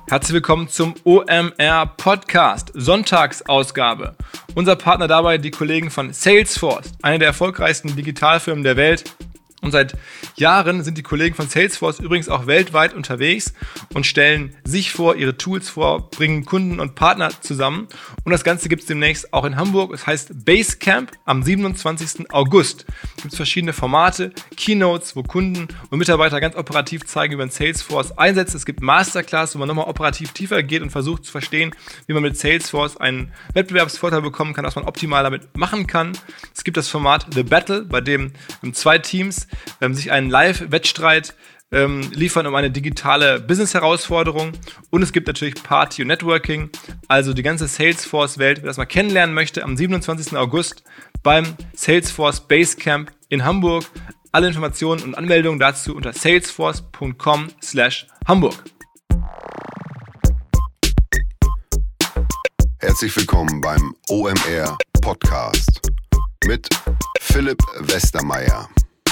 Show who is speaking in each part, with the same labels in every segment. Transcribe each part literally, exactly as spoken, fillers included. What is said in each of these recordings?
Speaker 1: Herzlich willkommen zum O M R Podcast, Sonntagsausgabe. Unser Partner dabei die Kollegen von Salesforce, eine der erfolgreichsten Digitalfirmen der Welt. Und seit Jahren sind die Kollegen von Salesforce übrigens auch weltweit unterwegs und stellen sich vor, ihre Tools vor, bringen Kunden und Partner zusammen. Und das Ganze gibt es demnächst auch in Hamburg. Es heißt Basecamp am siebenundzwanzigsten August. Es gibt verschiedene Formate, Keynotes, wo Kunden und Mitarbeiter ganz operativ zeigen, wie man Salesforce einsetzt. Es gibt Masterclass, wo man nochmal operativ tiefer geht und versucht zu verstehen, wie man mit Salesforce einen Wettbewerbsvorteil bekommen kann, was man optimal damit machen kann. Es gibt das Format The Battle, bei dem zwei Teams ähm, sich einen Live-Wettstreit ähm, liefern um eine digitale Business-Herausforderung. Und es gibt natürlich Party und Networking, also die ganze Salesforce-Welt. Wer das mal kennenlernen möchte, am siebenundzwanzigsten August beim Salesforce Basecamp in Hamburg. Alle Informationen und Anmeldungen dazu unter salesforce punkt com slash Hamburg.
Speaker 2: Herzlich willkommen beim O M R Podcast mit Philipp Westermeier.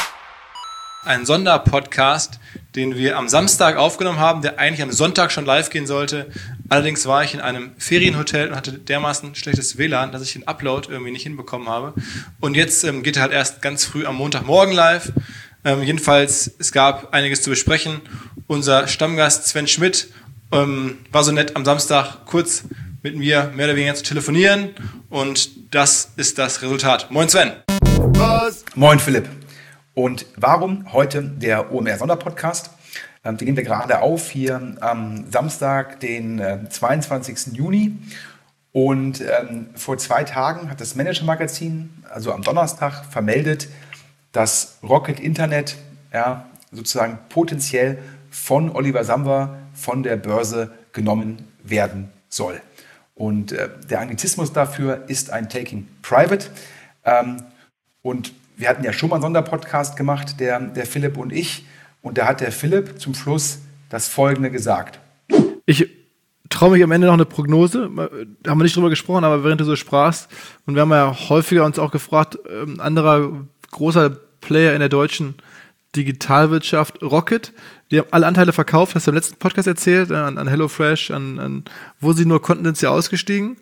Speaker 1: Ein Sonderpodcast, den wir am Samstag aufgenommen haben, der eigentlich am Sonntag schon live gehen sollte. Allerdings war ich in einem Ferienhotel und hatte dermaßen schlechtes W L A N, dass ich den Upload irgendwie nicht hinbekommen habe. Und jetzt ähm, geht er halt erst ganz früh am Montagmorgen live. Ähm, jedenfalls, es gab einiges zu besprechen. Unser Stammgast Sven Schmidt ähm, war so nett, am Samstag kurz mit mir mehr oder weniger zu telefonieren. Und das ist das Resultat. Moin Sven.
Speaker 3: Was? Moin Philipp. Und warum heute der O M R-Sonderpodcast? Ähm, den nehmen wir gerade auf hier am Samstag, den äh, zweiundzwanzigsten Juni. Und ähm, vor zwei Tagen hat das Manager-Magazin, also am Donnerstag, vermeldet, dass Rocket Internet ja, sozusagen potenziell von Oliver Samwer von der Börse genommen werden soll. Und äh, der Anglizismus dafür ist ein Taking Private. Ähm, und wir hatten ja schon mal einen Sonderpodcast gemacht, der, der Philipp und ich. Und da hat der Philipp zum Schluss das Folgende gesagt.
Speaker 1: Ich traue mich am Ende noch eine Prognose. Da haben wir nicht drüber gesprochen, aber während du so sprachst, und wir haben ja häufiger uns auch gefragt, ein anderer großer Player in der deutschen Digitalwirtschaft, Rocket, die haben alle Anteile verkauft, hast du im letzten Podcast erzählt, an, an HelloFresh, an, an wo sie nur konnten, sind sie ausgestiegen.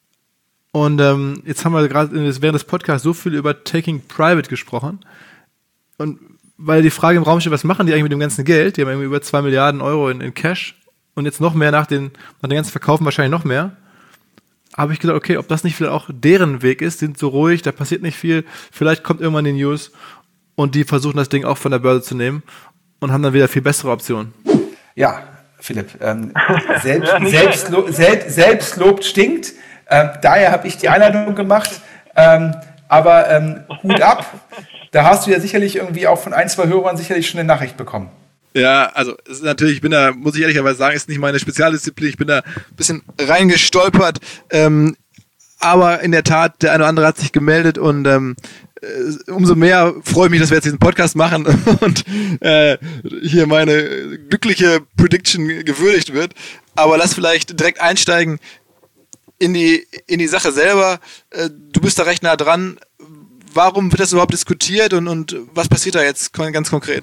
Speaker 1: Und ähm, jetzt haben wir gerade während des Podcasts so viel über Taking Private gesprochen. Und weil die Frage im Raum steht, was machen die eigentlich mit dem ganzen Geld? Die haben irgendwie über zwei Milliarden Euro in, in Cash und jetzt noch mehr nach den, nach den ganzen Verkaufen, wahrscheinlich noch mehr. Habe ich gedacht, okay, ob das nicht vielleicht auch deren Weg ist, sind so ruhig, da passiert nicht viel. Vielleicht kommt irgendwann die News und die versuchen das Ding auch von der Börse zu nehmen und haben dann wieder viel bessere Optionen.
Speaker 3: Ja, Philipp, ähm, selbst, Selbstlo- Sel- Selbstlob stinkt. Ähm, daher habe ich die Einladung gemacht, ähm, aber ähm, Hut ab, da hast du ja sicherlich irgendwie auch von ein, zwei Hörern sicherlich schon eine Nachricht bekommen.
Speaker 1: Ja, also es ist natürlich, ich bin da, muss ich ehrlicherweise sagen, ist nicht meine Spezialdisziplin, ich bin da ein bisschen reingestolpert, ähm, aber in der Tat, der eine oder andere hat sich gemeldet und ähm, äh, umso mehr freue ich mich, dass wir jetzt diesen Podcast machen und äh, hier meine glückliche Prediction gewürdigt wird, aber lass vielleicht direkt einsteigen in die, in die Sache selber. Du bist da recht nah dran. Warum wird das überhaupt diskutiert und, und was passiert da jetzt ganz konkret?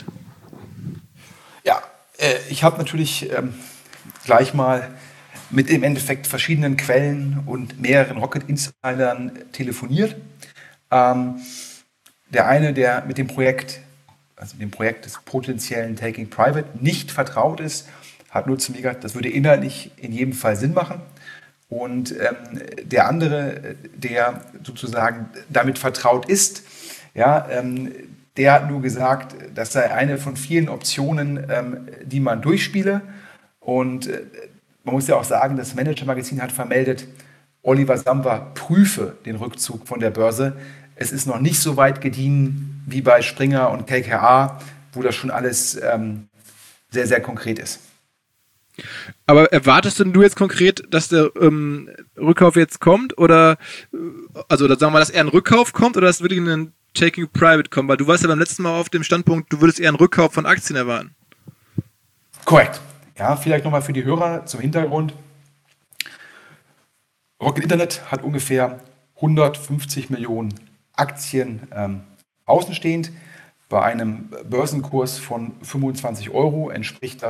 Speaker 3: Ja, äh, ich habe natürlich ähm, gleich mal mit im Endeffekt verschiedenen Quellen und mehreren Rocket-Insidern telefoniert. Ähm, der eine, der mit dem Projekt, also dem Projekt des potenziellen Taking Private nicht vertraut ist, hat nur zu mir gesagt, das würde inhaltlich in jedem Fall Sinn machen. Und ähm, der andere, der sozusagen damit vertraut ist, ja, ähm, der hat nur gesagt, das sei eine von vielen Optionen, ähm, die man durchspiele. Und äh, man muss ja auch sagen, das Manager-Magazin hat vermeldet, Oliver Samwer prüfe den Rückzug von der Börse. Es ist noch nicht so weit gediehen wie bei Springer und K K A, wo das schon alles ähm, sehr, sehr konkret ist.
Speaker 1: Aber erwartest denn du jetzt konkret, dass der ähm, Rückkauf jetzt kommt oder also oder sagen wir mal, dass eher ein Rückkauf kommt oder dass wirklich ein Taking Private kommt? Weil du warst ja beim letzten Mal auf dem Standpunkt, du würdest eher einen Rückkauf von Aktien erwarten.
Speaker 3: Korrekt. Ja, vielleicht nochmal für die Hörer zum Hintergrund. Rocket Internet hat ungefähr hundertfünfzig Millionen Aktien ähm, außenstehend. Bei einem Börsenkurs von fünfundzwanzig Euro entspricht das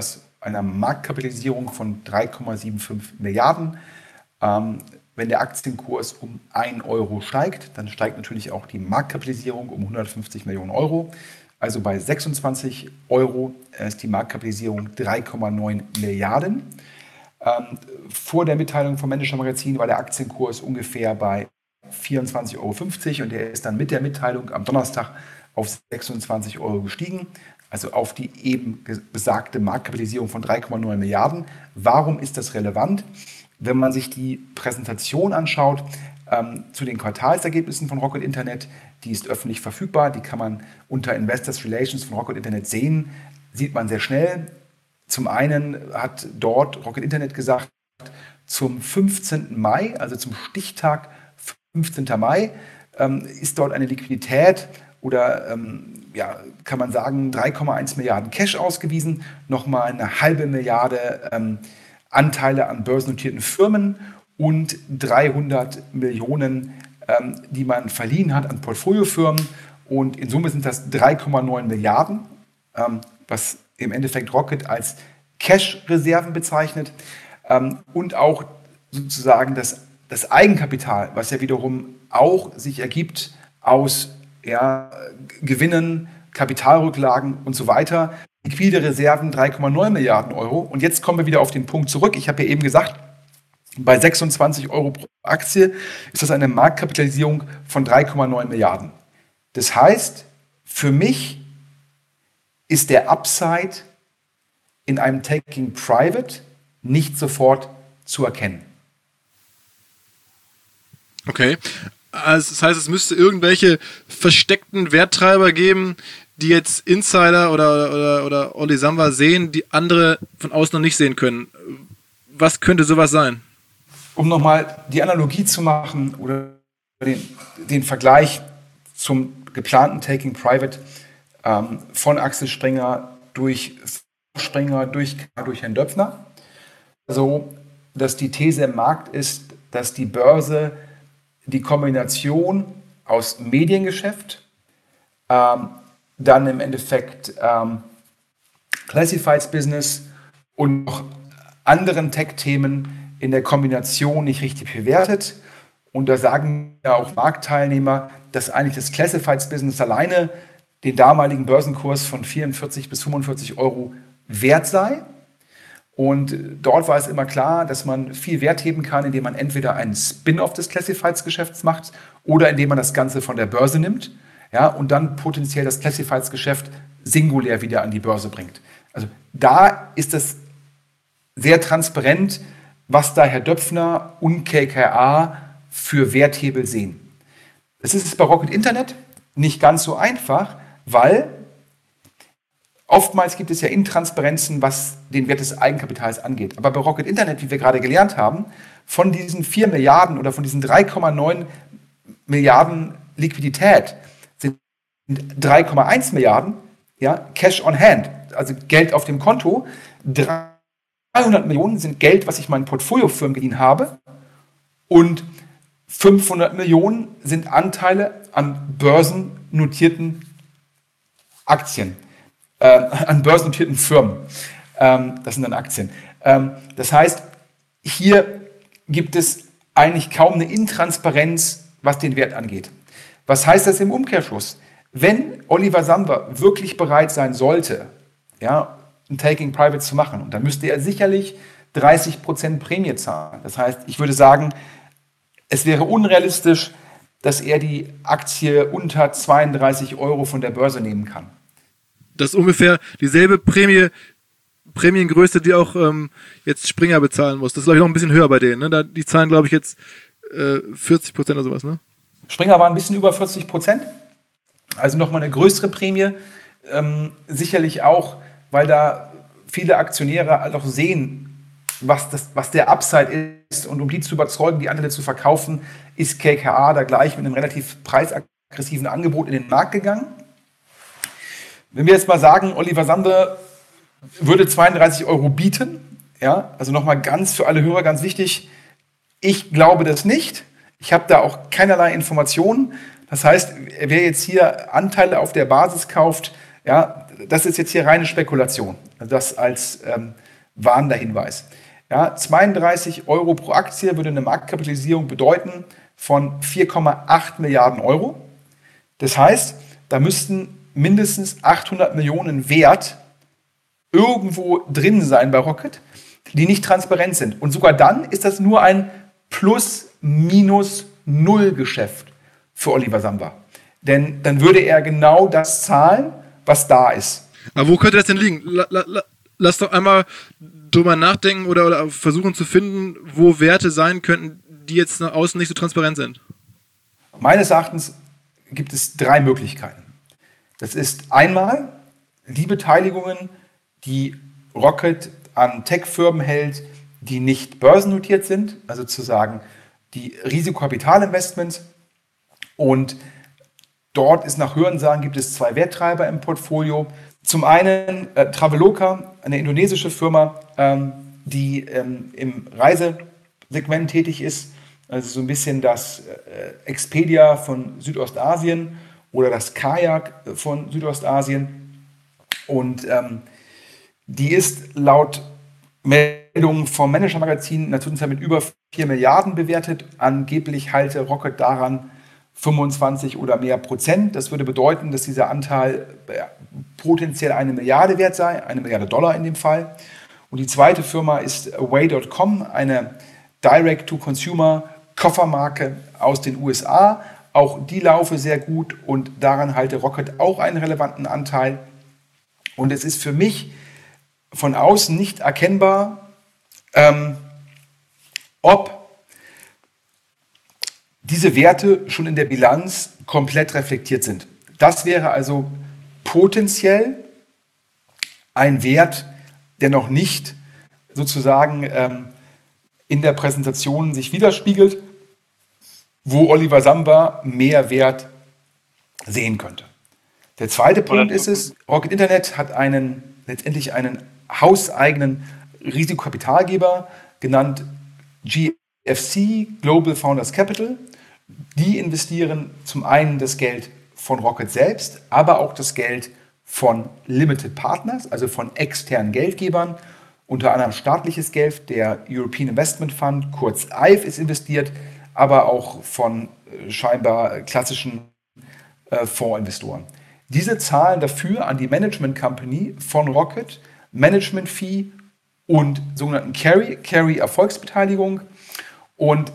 Speaker 3: einer Marktkapitalisierung von drei Komma fünfundsiebzig Milliarden. Ähm, wenn der Aktienkurs um ein Euro steigt, dann steigt natürlich auch die Marktkapitalisierung um hundertfünfzig Millionen Euro. Also bei sechsundzwanzig Euro ist die Marktkapitalisierung drei Komma neun Milliarden. Ähm, vor der Mitteilung vom Manager Magazin war der Aktienkurs ungefähr bei vierundzwanzig Euro fünfzig und der ist dann mit der Mitteilung am Donnerstag auf sechsundzwanzig Euro gestiegen, also auf die eben besagte Marktkapitalisierung von drei Komma neun Milliarden. Warum ist das relevant? Wenn man sich die Präsentation anschaut ähm, zu den Quartalsergebnissen von Rocket Internet, die ist öffentlich verfügbar, die kann man unter Investors Relations von Rocket Internet sehen, sieht man sehr schnell. Zum einen hat dort Rocket Internet gesagt, zum fünfzehnten Mai, also zum Stichtag fünfzehnten Mai, ähm, ist dort eine Liquidität oder ähm, ja, kann man sagen, drei Komma eins Milliarden Cash ausgewiesen, nochmal eine halbe Milliarde ähm, Anteile an börsennotierten Firmen und dreihundert Millionen, ähm, die man verliehen hat an Portfoliofirmen. Und in Summe sind das drei Komma neun Milliarden, ähm, was im Endeffekt Rocket als Cash-Reserven bezeichnet. Ähm, und auch sozusagen das, das Eigenkapital, was ja wiederum auch sich ergibt aus ja, Gewinnen, Kapitalrücklagen und so weiter. Liquide Reserven drei Komma neun Milliarden Euro. Und jetzt kommen wir wieder auf den Punkt zurück. Ich habe ja eben gesagt, bei sechsundzwanzig Euro pro Aktie ist das eine Marktkapitalisierung von drei Komma neun Milliarden. Das heißt, für mich ist der Upside in einem Taking Private nicht sofort zu erkennen.
Speaker 1: Okay, also das heißt, es müsste irgendwelche versteckten Werttreiber geben, die jetzt Insider oder, oder, oder Olli Samba sehen, die andere von außen noch nicht sehen können. Was könnte sowas sein?
Speaker 3: Um nochmal die Analogie zu machen oder den, den Vergleich zum geplanten Taking Private ähm, von Axel Springer durch Springer, durch, durch Herrn Döpfner. So, dass die These im Markt ist, dass die Börse die Kombination aus Mediengeschäft, ähm, dann im Endeffekt ähm, Classifieds Business und noch anderen Tech-Themen in der Kombination nicht richtig bewertet. Und da sagen ja auch Marktteilnehmer, dass eigentlich das Classifieds Business alleine den damaligen Börsenkurs von vierundvierzig bis fünfundvierzig Euro wert sei. Und dort war es immer klar, dass man viel Wert heben kann, indem man entweder einen Spin-off des Classifieds-Geschäfts macht oder indem man das Ganze von der Börse nimmt, ja, und dann potenziell das Classifieds-Geschäft singulär wieder an die Börse bringt. Also da ist es sehr transparent, was da Herr Döpfner und K K A für Werthebel sehen. Das ist bei Rocket Internet nicht ganz so einfach, weil oftmals gibt es ja Intransparenzen, was den Wert des Eigenkapitals angeht. Aber bei Rocket Internet, wie wir gerade gelernt haben, von diesen vier Milliarden oder von diesen drei Komma neun Milliarden Liquidität sind drei Komma eins Milliarden ja, Cash on Hand, also Geld auf dem Konto. dreihundert Millionen sind Geld, was ich meinen Portfoliofirmen geliehen habe. Und fünfhundert Millionen sind Anteile an börsennotierten Aktien. Äh, an börsennotierten Firmen. Ähm, das sind dann Aktien. Ähm, das heißt, hier gibt es eigentlich kaum eine Intransparenz, was den Wert angeht. Was heißt das im Umkehrschluss? Wenn Oliver Samba wirklich bereit sein sollte, ja, ein Taking Private zu machen, und dann müsste er sicherlich dreißig Prozent Prämie zahlen. Das heißt, ich würde sagen, es wäre unrealistisch, dass er die Aktie unter zweiunddreißig Euro von der Börse nehmen kann.
Speaker 1: Das ist ungefähr dieselbe Prämie, Prämiengröße, die auch ähm, jetzt Springer bezahlen muss. Das ist, glaube ich, noch ein bisschen höher bei denen. Ne? Da, die zahlen, glaube ich, jetzt äh, vierzig Prozent oder sowas. Ne?
Speaker 3: Springer war ein bisschen über vierzig Prozent. Also nochmal eine größere Prämie. Ähm, sicherlich auch, weil da viele Aktionäre auch sehen, was, das, was der Upside ist. Und um die zu überzeugen, die Anteile zu verkaufen, ist K K A da gleich mit einem relativ preisaggressiven Angebot in den Markt gegangen. Wenn wir jetzt mal sagen, Oliver Samba würde zweiunddreißig Euro bieten, ja, also nochmal ganz für alle Hörer ganz wichtig, ich glaube das nicht. Ich habe da auch keinerlei Informationen. Das heißt, wer jetzt hier Anteile auf der Basis kauft, ja, das ist jetzt hier reine Spekulation. Das als ähm, warnender Hinweis. Ja, zweiunddreißig Euro pro Aktie würde eine Marktkapitalisierung bedeuten von vier Komma acht Milliarden Euro. Das heißt, da müssten mindestens achthundert Millionen Wert irgendwo drin sein bei Rocket, die nicht transparent sind. Und sogar dann ist das nur ein Plus-Minus-Null-Geschäft für Oliver Samba. Denn dann würde er genau das zahlen, was da ist.
Speaker 1: Aber wo könnte das denn liegen? La, la, la, lass doch einmal drüber nachdenken oder, oder versuchen zu finden, wo Werte sein könnten, die jetzt nach außen nicht so transparent sind.
Speaker 3: Meines Erachtens gibt es drei Möglichkeiten. Das ist einmal die Beteiligungen, die Rocket an Tech-Firmen hält, die nicht börsennotiert sind, also zu sagen, die Risikokapitalinvestments. Und dort ist nach Hörensagen gibt es zwei Werttreiber im Portfolio. Zum einen äh, Traveloka, eine indonesische Firma, ähm, die ähm, im Reisesegment tätig ist, also so ein bisschen das äh, Expedia von Südostasien oder das Kayak von Südostasien. Und ähm, die ist laut Meldungen vom Manager-Magazin in der Zwischenzeit mit über vier Milliarden bewertet. Angeblich halte Rocket daran fünfundzwanzig oder mehr Prozent. Das würde bedeuten, dass dieser Anteil äh, potenziell eine Milliarde wert sei, eine Milliarde Dollar in dem Fall. Und die zweite Firma ist Away Punkt com, eine Direct-to-Consumer-Koffermarke aus den U S A. Auch die laufe sehr gut und daran halte Rocket auch einen relevanten Anteil. Und es ist für mich von außen nicht erkennbar, ähm, ob diese Werte schon in der Bilanz komplett reflektiert sind. Das wäre also potenziell ein Wert, der noch nicht sozusagen ähm, in der Präsentation sich widerspiegelt, wo Oliver Samba mehr Wert sehen könnte. Der zweite Punkt ist es, Rocket Internet hat einen, letztendlich einen hauseigenen Risikokapitalgeber, genannt G F C, Global Founders Capital. Die investieren zum einen das Geld von Rocket selbst, aber auch das Geld von Limited Partners, also von externen Geldgebern, unter anderem staatliches Geld, der European Investment Fund, kurz E I F, ist investiert, aber auch von äh, scheinbar klassischen äh, Fondsinvestoren. Diese zahlen dafür an die Management Company von Rocket Management Fee und sogenannten Carry, Carry Erfolgsbeteiligung. Und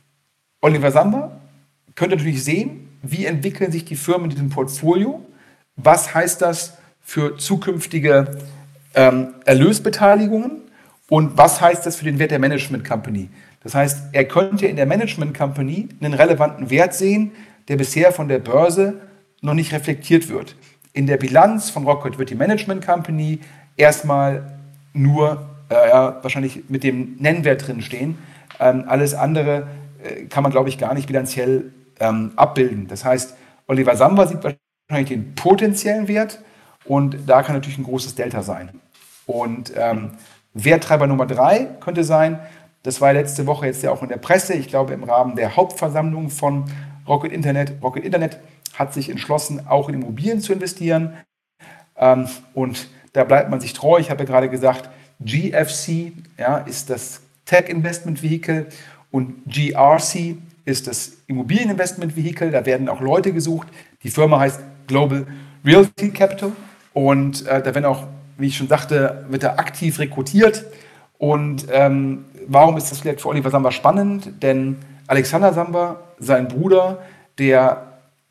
Speaker 3: Oliver Samba könnte natürlich sehen, wie entwickeln sich die Firmen in diesem Portfolio, was heißt das für zukünftige ähm, Erlösbeteiligungen und was heißt das für den Wert der Management Company. Das heißt, er könnte in der Management Company einen relevanten Wert sehen, der bisher von der Börse noch nicht reflektiert wird. In der Bilanz von Rocket wird die Management Company erstmal nur äh, wahrscheinlich mit dem Nennwert drin stehen. Ähm, alles andere äh, kann man, glaube ich, gar nicht bilanziell ähm, abbilden. Das heißt, Oliver Samba sieht wahrscheinlich den potenziellen Wert und da kann natürlich ein großes Delta sein. Und ähm, Werttreiber Nummer drei könnte sein, das war letzte Woche jetzt ja auch in der Presse, ich glaube im Rahmen der Hauptversammlung von Rocket Internet. Rocket Internet hat sich entschlossen, auch in Immobilien zu investieren. Ähm, und da bleibt man sich treu. Ich habe ja gerade gesagt, G F C ja, ist das Tech-Investment-Vehikel und G R C ist das Immobilieninvestment-Vehikel. Da werden auch Leute gesucht. Die Firma heißt Global Realty Capital und äh, da werden auch, wie ich schon sagte, wird da aktiv rekrutiert. Und ähm, warum ist das vielleicht für Oliver Samba spannend? Denn Alexander Samba, sein Bruder, der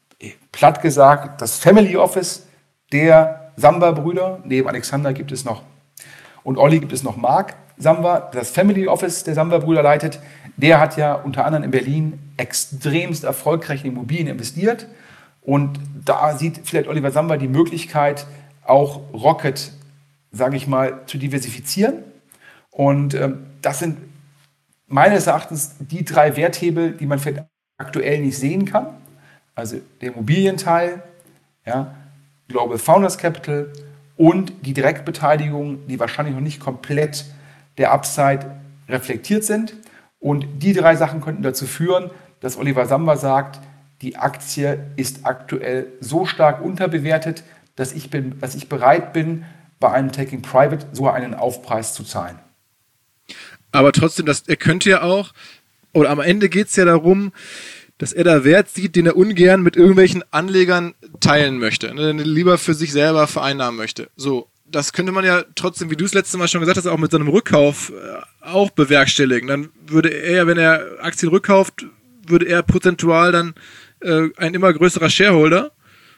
Speaker 3: platt gesagt das Family Office der Samba-Brüder, neben Alexander gibt es noch und Olli gibt es noch Mark Samba, das Family Office der Samba-Brüder leitet. Der hat ja unter anderem in Berlin extremst erfolgreich in Immobilien investiert und da sieht vielleicht Oliver Samba die Möglichkeit, auch Rocket, sage ich mal, zu diversifizieren. Und ähm, das sind meines Erachtens die drei Werthebel, die man vielleicht aktuell nicht sehen kann. Also der Immobilienteil, ja, Global Founders Capital und die Direktbeteiligung, die wahrscheinlich noch nicht komplett der Upside reflektiert sind. Und die drei Sachen könnten dazu führen, dass Oliver Samba sagt, die Aktie ist aktuell so stark unterbewertet, dass ich, bin, dass ich bereit bin, bei einem Taking Private sogar einen Aufpreis zu zahlen.
Speaker 1: Aber trotzdem, das, er könnte ja auch, oder am Ende geht es ja darum, dass er da Wert sieht, den er ungern mit irgendwelchen Anlegern teilen möchte, ne, den er lieber für sich selber vereinnahmen möchte. So, das könnte man ja trotzdem, wie du es letzte Mal schon gesagt hast, auch mit seinem Rückkauf äh, auch bewerkstelligen. Dann würde er ja, wenn er Aktien rückkauft, würde er prozentual dann äh, ein immer größerer Shareholder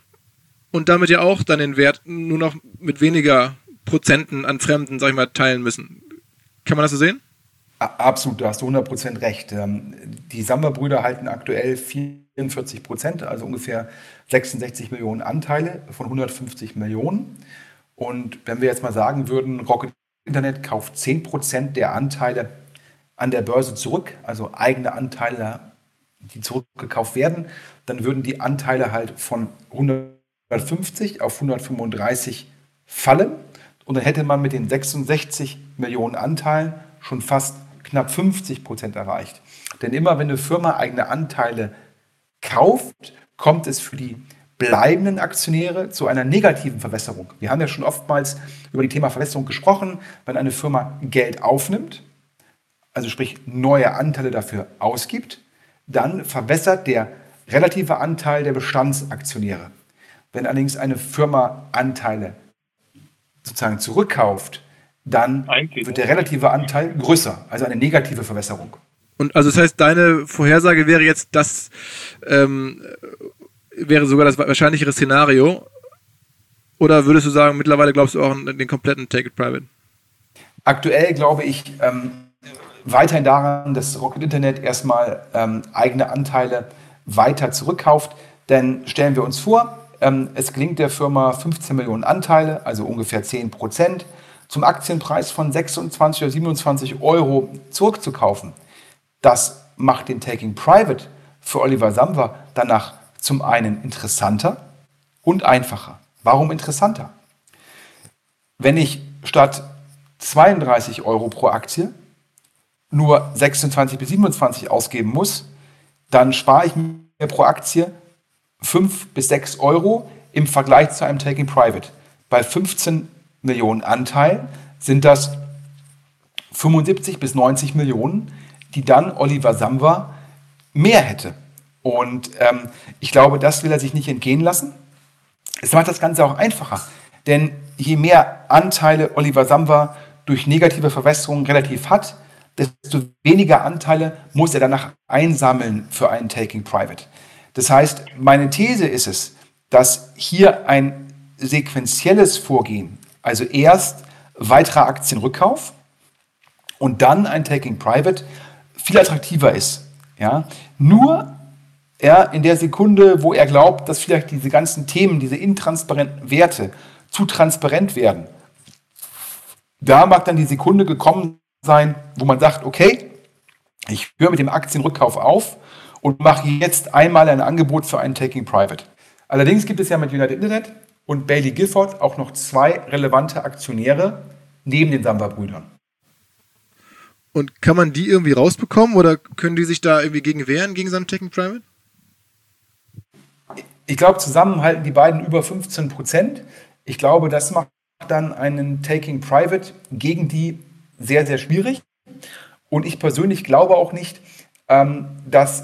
Speaker 1: und damit ja auch dann den Wert nur noch mit weniger Prozenten an Fremden, sag ich mal, teilen müssen. Kann man das so sehen?
Speaker 3: Absolut, da hast du hundert Prozent recht. Die Samba-Brüder halten aktuell vierundvierzig Prozent, also ungefähr sechsundsechzig Millionen Anteile von hundertfünfzig Millionen. Und wenn wir jetzt mal sagen würden, Rocket Internet kauft zehn Prozent der Anteile an der Börse zurück, also eigene Anteile, die zurückgekauft werden, dann würden die Anteile halt von hundertfünfzig auf hundertfünfunddreißig fallen. Und dann hätte man mit den sechsundsechzig Millionen Anteilen schon fast knapp fünfzig Prozent erreicht. Denn immer wenn eine Firma eigene Anteile kauft, kommt es für die bleibenden Aktionäre zu einer negativen Verwässerung. Wir haben ja schon oftmals über die Thema Verwässerung gesprochen. Wenn eine Firma Geld aufnimmt, also sprich neue Anteile dafür ausgibt, dann verwässert der relative Anteil der Bestandsaktionäre. Wenn allerdings eine Firma Anteile sozusagen zurückkauft, dann Eigentlich. wird der relative Anteil größer, also eine negative Verwässerung.
Speaker 1: Und also das heißt, deine Vorhersage wäre jetzt, das ähm, wäre sogar das wahrscheinlichere Szenario? Oder würdest du sagen, mittlerweile glaubst du auch an den kompletten Take It Private?
Speaker 3: Aktuell glaube ich ähm, weiterhin daran, dass Rocket Internet erstmal ähm, eigene Anteile weiter zurückkauft. Denn stellen wir uns vor, ähm, es gelingt der Firma fünfzehn Millionen Anteile, also ungefähr zehn Prozent, zum Aktienpreis von sechsundzwanzig oder siebenundzwanzig Euro zurückzukaufen. Das macht den Taking Private für Oliver Samba danach zum einen interessanter und einfacher. Warum interessanter? Wenn ich statt zweiunddreißig Euro pro Aktie nur sechsundzwanzig bis siebenundzwanzig ausgeben muss, dann spare ich mir pro Aktie fünf bis sechs Euro im Vergleich zu einem Taking Private. Bei fünfzehn Millionen Anteil sind das fünfundsiebzig bis neunzig Millionen, die dann Oliver Samba mehr hätte. Und ähm, ich glaube, das will er sich nicht entgehen lassen. Es macht das Ganze auch einfacher, denn je mehr Anteile Oliver Samba durch negative Verwässerungen relativ hat, desto weniger Anteile muss er danach einsammeln für einen Taking Private. Das heißt, meine These ist es, dass hier ein sequenzielles Vorgehen, also erst weiterer Aktienrückkauf und dann ein Taking Private, viel attraktiver ist. Ja? Nur ja, in der Sekunde, wo er glaubt, dass vielleicht diese ganzen Themen, diese intransparenten Werte zu transparent werden, da mag dann die Sekunde gekommen sein, wo man sagt, okay, ich höre mit dem Aktienrückkauf auf und mache jetzt einmal ein Angebot für einen Taking Private. Allerdings gibt es ja mit United Internet und Baillie Gifford auch noch zwei relevante Aktionäre neben den Samba-Brüdern.
Speaker 1: Und kann man die irgendwie rausbekommen oder können die sich da irgendwie gegen wehren, gegen so einen Taking Private?
Speaker 3: Ich glaube, zusammen halten die beiden über fünfzehn Prozent. Ich glaube, das macht dann einen Taking Private gegen die sehr, sehr schwierig. Und ich persönlich glaube auch nicht, ähm, dass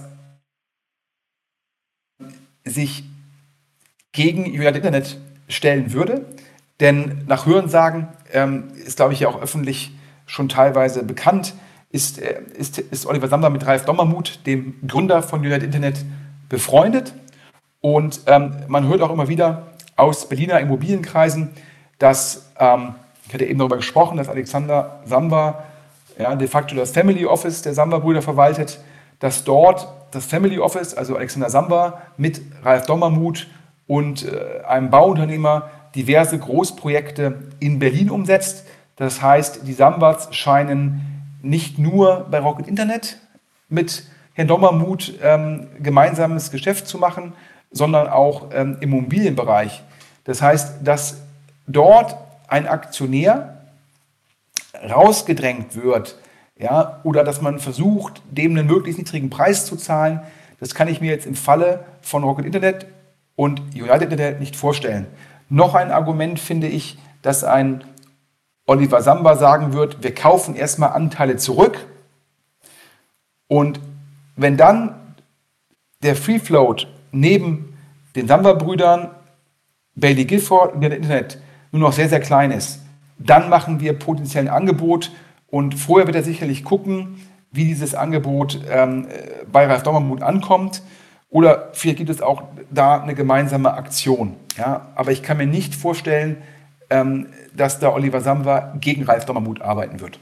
Speaker 3: sich gegen United Internet stellen würde. Denn nach Hörensagen ähm, ist, glaube ich, ja auch öffentlich schon teilweise bekannt, ist, äh, ist, ist Oliver Samba mit Ralf Dommermuth, dem Gründer von United Internet, befreundet. Und ähm, man hört auch immer wieder aus Berliner Immobilienkreisen, dass, ähm, ich hatte eben darüber gesprochen, dass Alexander Samba ja, de facto das Family Office der Samba-Brüder verwaltet, dass dort das Family Office, also Alexander Samba mit Ralf Dommermuth und äh, einem Bauunternehmer diverse Großprojekte in Berlin umsetzt. Das heißt, die Sambas scheinen nicht nur bei Rocket Internet mit Herrn Dommermuth ähm, gemeinsames Geschäft zu machen, sondern auch ähm, im Immobilienbereich. Das heißt, dass dort ein Aktionär rausgedrängt wird, ja, oder dass man versucht, dem einen möglichst niedrigen Preis zu zahlen, das kann ich mir jetzt im Falle von Rocket Internet und United Internet nicht vorstellen. Noch ein Argument finde ich, dass ein Oliver Samba sagen wird, wir kaufen erstmal Anteile zurück und wenn dann der Free Float neben den Samba-Brüdern, Bailey Gifford und dem Internet nur noch sehr, sehr klein ist, dann machen wir potenziell ein Angebot und vorher wird er sicherlich gucken, wie dieses Angebot ähm, bei Ralf Dommermuth ankommt oder vielleicht gibt es auch da eine gemeinsame Aktion. Ja? Aber ich kann mir nicht vorstellen, ähm, dass da Oliver Samba gegen Ralf Dommermuth arbeiten wird.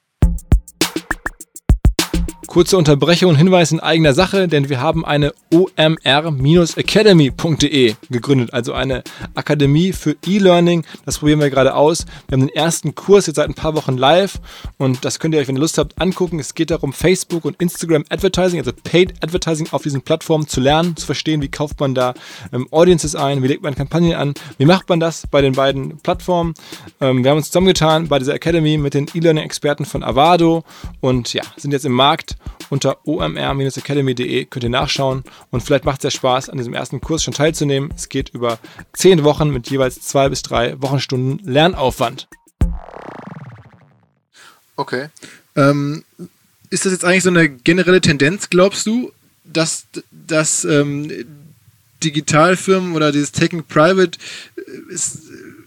Speaker 1: Kurze Unterbrechung und Hinweis in eigener Sache, denn wir haben eine o m r academy punkt d e gegründet, also eine Akademie für E-Learning. Das probieren wir gerade aus. Wir haben den ersten Kurs jetzt seit ein paar Wochen live und das könnt ihr euch, wenn ihr Lust habt, angucken. Es geht darum, Facebook und Instagram Advertising, also Paid Advertising auf diesen Plattformen zu lernen, zu verstehen, wie kauft man da ähm, Audiences ein, wie legt man Kampagnen an, wie macht man das bei den beiden Plattformen. Ähm, wir haben uns zusammengetan bei dieser Academy mit den E-Learning-Experten von Avado und ja, sind jetzt im Markt. Unter o m r academy punkt d e könnt ihr nachschauen und vielleicht macht es ja Spaß, an diesem ersten Kurs schon teilzunehmen. Es geht über zehn Wochen mit jeweils zwei bis drei Wochenstunden Lernaufwand. Okay. Ähm, ist das jetzt eigentlich so eine generelle Tendenz, glaubst du, dass, dass ähm, Digitalfirmen oder dieses Taking Private ist,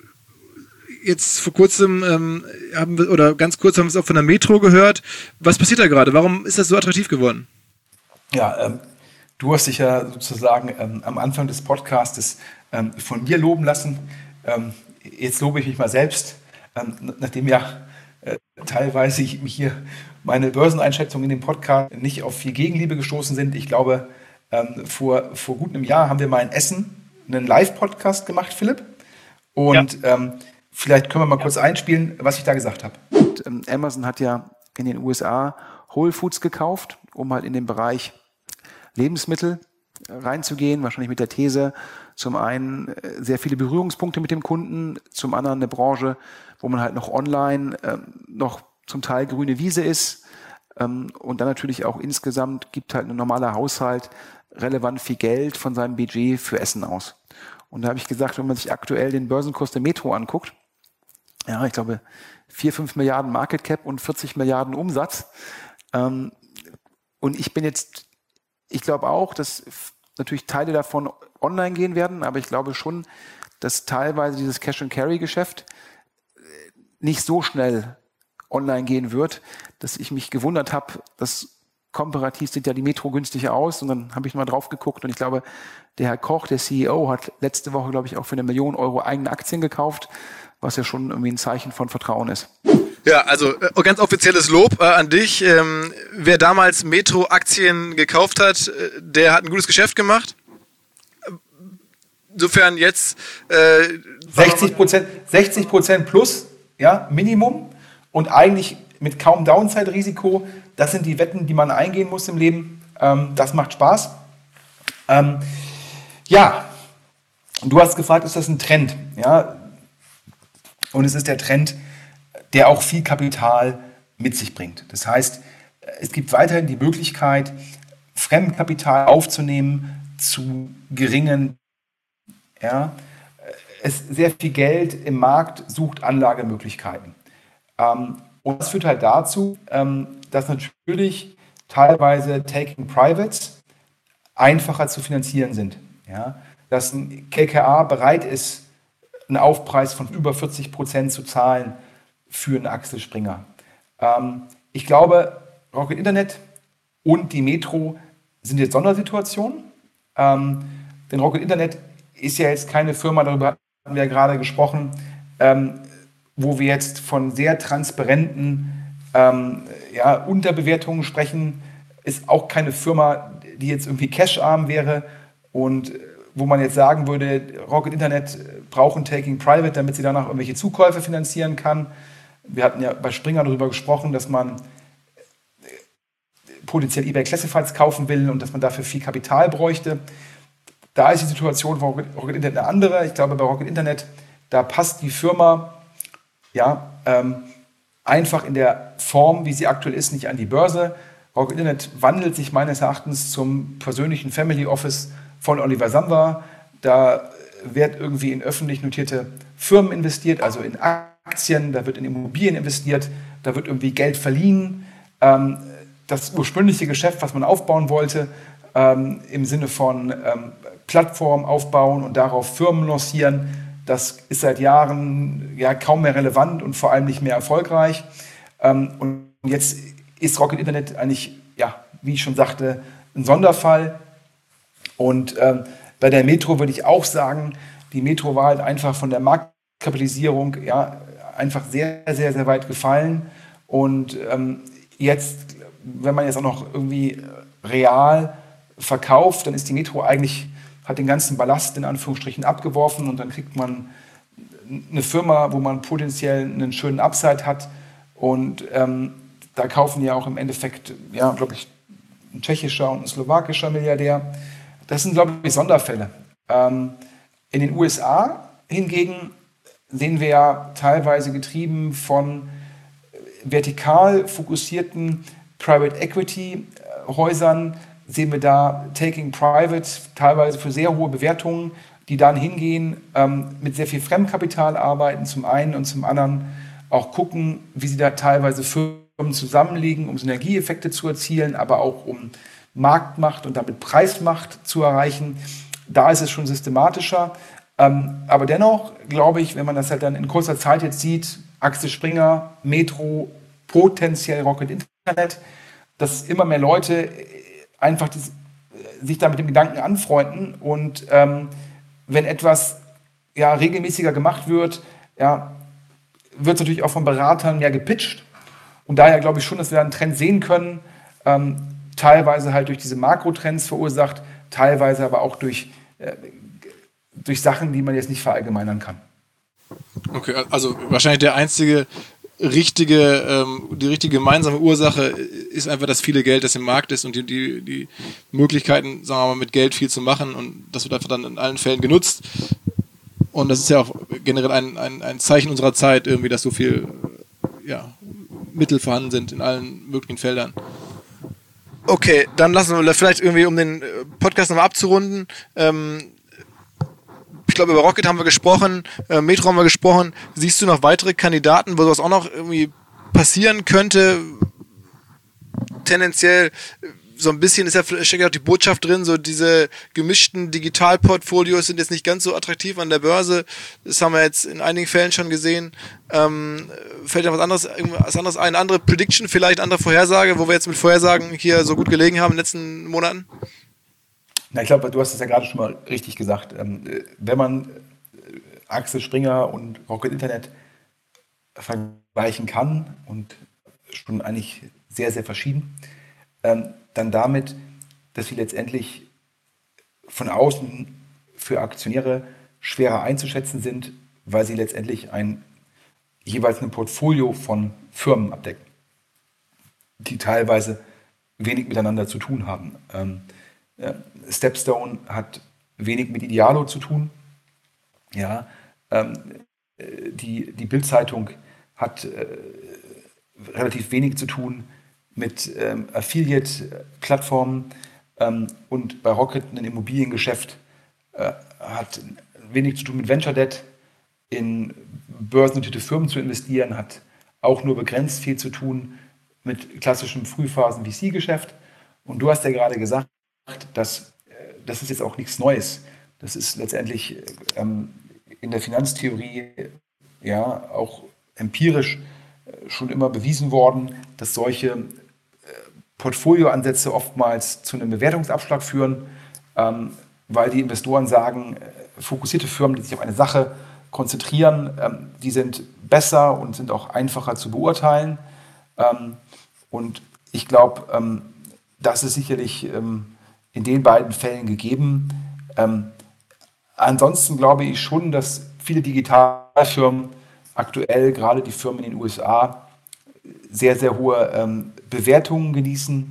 Speaker 1: jetzt vor kurzem ähm, haben wir, oder ganz kurz haben wir es auch von der Metro gehört. Was passiert da gerade? Warum ist das so attraktiv geworden?
Speaker 3: Ja, ähm, du hast dich ja sozusagen ähm, am Anfang des Podcastes ähm, von mir loben lassen. Ähm, jetzt lobe ich mich mal selbst, ähm, nachdem ja äh, teilweise ich, hier meine Börseneinschätzungen in dem Podcast nicht auf viel Gegenliebe gestoßen sind. Ich glaube, ähm, vor, vor gut einem Jahr haben wir mal in Essen einen Live-Podcast gemacht, Philipp. Und ja. ähm, Vielleicht können wir mal kurz einspielen, was ich da gesagt habe.
Speaker 4: Und, ähm, Amazon hat ja in den U S A Whole Foods gekauft, um halt in den Bereich Lebensmittel reinzugehen. Wahrscheinlich mit der These, zum einen äh, sehr viele Berührungspunkte mit dem Kunden, zum anderen eine Branche, wo man halt noch online ähm, noch zum Teil grüne Wiese ist. Ähm, und dann natürlich auch insgesamt gibt halt ein normaler Haushalt relevant viel Geld von seinem Budget für Essen aus. Und da habe ich gesagt, wenn man sich aktuell den Börsenkurs der Metro anguckt, ja, ich glaube, vier, fünf Milliarden Market Cap und vierzig Milliarden Umsatz. Ähm, und ich bin jetzt, ich glaube auch, dass natürlich Teile davon online gehen werden, aber ich glaube schon, dass teilweise dieses Cash-and-Carry-Geschäft nicht so schnell online gehen wird, dass ich mich gewundert habe, dass komparativ sieht ja die Metro günstiger aus und dann habe ich mal drauf geguckt und ich glaube, der Herr Koch, der C E O, hat letzte Woche, glaube ich, auch für eine Million Euro eigene Aktien gekauft, was ja schon irgendwie ein Zeichen von Vertrauen ist.
Speaker 1: Ja, also äh, ganz offizielles Lob äh, an dich. Ähm, wer damals Metro-Aktien gekauft hat, äh, der hat ein gutes Geschäft gemacht. Insofern jetzt äh,
Speaker 3: sechzig Prozent, sechzig Prozent plus, ja, Minimum und eigentlich mit kaum Downside-Risiko. Das sind die Wetten, die man eingehen muss im Leben. Ähm, das macht Spaß. Ähm, ja, du hast gefragt, ist das ein Trend? Ja, und es ist der Trend, der auch viel Kapital mit sich bringt. Das heißt, es gibt weiterhin die Möglichkeit, Fremdkapital aufzunehmen zu geringen, ja, es sehr viel Geld im Markt sucht Anlagemöglichkeiten. Ähm, und das führt halt dazu, ähm, dass natürlich teilweise Taking Privates einfacher zu finanzieren sind. Ja? Dass ein K K A bereit ist, einen Aufpreis von über vierzig Prozent zu zahlen für einen Axel Springer. Ähm, ich glaube, Rocket Internet und die Metro sind jetzt Sondersituationen. Ähm, denn Rocket Internet ist ja jetzt keine Firma, darüber hatten wir ja gerade gesprochen, ähm, wo wir jetzt von sehr transparenten ähm, ja, Unterbewertungen sprechen. Ist auch keine Firma, die jetzt irgendwie casharm wäre und wo man jetzt sagen würde, Rocket Internet braucht ein Taking Private, damit sie danach irgendwelche Zukäufe finanzieren kann. Wir hatten ja bei Springer darüber gesprochen, dass man potenziell eBay Classifieds kaufen will und dass man dafür viel Kapital bräuchte. Da ist die Situation von Rocket Internet eine andere. Ich glaube, bei Rocket Internet, da passt die Firma ja, ähm, einfach in der Form, wie sie aktuell ist, nicht an die Börse. Rocket Internet wandelt sich meines Erachtens zum persönlichen Family Office von Oliver Samba. Da wird irgendwie in öffentlich notierte Firmen investiert, also in Aktien, da wird in Immobilien investiert, da wird irgendwie Geld verliehen. Ähm, das ursprüngliche Geschäft, was man aufbauen wollte, ähm, im Sinne von ähm, Plattform aufbauen und darauf Firmen lancieren, das ist seit Jahren ja kaum mehr relevant und vor allem nicht mehr erfolgreich. Ähm, und jetzt ist Rocket Internet eigentlich, ja, wie ich schon sagte, ein Sonderfall. Und ähm, bei der Metro würde ich auch sagen, die Metro war halt einfach von der Marktkapitalisierung ja, einfach sehr, sehr, sehr weit gefallen. Und ähm, jetzt, wenn man jetzt auch noch irgendwie real verkauft, dann ist die Metro eigentlich, hat den ganzen Ballast in Anführungsstrichen abgeworfen und dann kriegt man eine Firma, wo man potenziell einen schönen Upside hat. Und ähm, da kaufen ja auch im Endeffekt, ja, glaube ich, ein tschechischer und ein slowakischer Milliardär. Das sind, glaube ich, Sonderfälle. Ähm, in den U S A hingegen sehen wir ja teilweise getrieben von vertikal fokussierten Private Equity Häusern, sehen wir da Taking Private, teilweise für sehr hohe Bewertungen, die dann hingehen, ähm, mit sehr viel Fremdkapital arbeiten, zum einen und zum anderen auch gucken, wie sie da teilweise Firmen zusammenlegen, um Synergieeffekte zu erzielen, aber auch um Marktmacht und damit Preismacht zu erreichen. Da ist es schon systematischer. Ähm, aber dennoch, glaube ich, wenn man das halt dann in kurzer Zeit jetzt sieht, Axel Springer, Metro, potenziell Rocket Internet, dass immer mehr Leute einfach das, sich da mit dem Gedanken anfreunden und ähm, wenn etwas ja, regelmäßiger gemacht wird, ja, wird es natürlich auch von Beratern ja gepitcht und daher glaube ich schon, dass wir da einen Trend sehen können, ähm, teilweise halt durch diese Makrotrends verursacht, teilweise aber auch durch, äh, durch Sachen, die man jetzt nicht verallgemeinern kann.
Speaker 1: Okay, also wahrscheinlich der einzige richtige, ähm, die richtige gemeinsame Ursache ist einfach das viele Geld, das im Markt ist und die, die, die Möglichkeiten, sagen wir mal, mit Geld viel zu machen und das wird einfach dann in allen Fällen genutzt. Und das ist ja auch generell ein, ein, ein Zeichen unserer Zeit, irgendwie, dass so viel ja, Mittel vorhanden sind in allen möglichen Feldern. Okay, dann lassen wir vielleicht irgendwie, um den Podcast nochmal abzurunden, ähm, ich glaube, über Rocket haben wir gesprochen, äh, Metro haben wir gesprochen. Siehst du noch weitere Kandidaten, wo sowas auch noch irgendwie passieren könnte? Tendenziell so ein bisschen ist ja steckt ja auch die Botschaft drin, so diese gemischten Digitalportfolios sind jetzt nicht ganz so attraktiv an der Börse. Das haben wir jetzt in einigen Fällen schon gesehen. Ähm, fällt dir was anderes, was anderes ein? Eine andere Prediction, vielleicht andere Vorhersage, wo wir jetzt mit Vorhersagen hier so gut gelegen haben in den letzten Monaten?
Speaker 3: Na, ich glaube, du hast es ja gerade schon mal richtig gesagt. Ähm, wenn man Axel Springer und Rocket Internet vergleichen kann und schon eigentlich sehr, sehr verschieden, ähm, dann damit, dass sie letztendlich von außen für Aktionäre schwerer einzuschätzen sind, weil sie letztendlich ein jeweils ein Portfolio von Firmen abdecken, die teilweise wenig miteinander zu tun haben. Ähm, äh, Stepstone hat wenig mit Idealo zu tun. Ja, ähm, die, die Bild-Zeitung hat äh, relativ wenig zu tun mit ähm, Affiliate-Plattformen ähm, und bei Rocket ein Immobiliengeschäft äh, hat wenig zu tun mit Venture Debt. In börsennotierte Firmen zu investieren, hat auch nur begrenzt viel zu tun mit klassischem Frühphasen-V C-Geschäft. Und du hast ja gerade gesagt, dass äh, das ist jetzt auch nichts Neues. Das ist letztendlich ähm, in der Finanztheorie ja auch empirisch äh, schon immer bewiesen worden, dass solche äh, Portfolioansätze oftmals zu einem Bewertungsabschlag führen, ähm, weil die Investoren sagen, äh, fokussierte Firmen, die sich auf eine Sache konzentrieren, ähm, die sind besser und sind auch einfacher zu beurteilen. Ähm, und ich glaube, ähm, das ist sicherlich ähm, in den beiden Fällen gegeben. Ähm, ansonsten glaube ich schon, dass viele Digitalfirmen aktuell, gerade die Firmen in den U S A, sehr, sehr hohe ähm, Bewertungen genießen,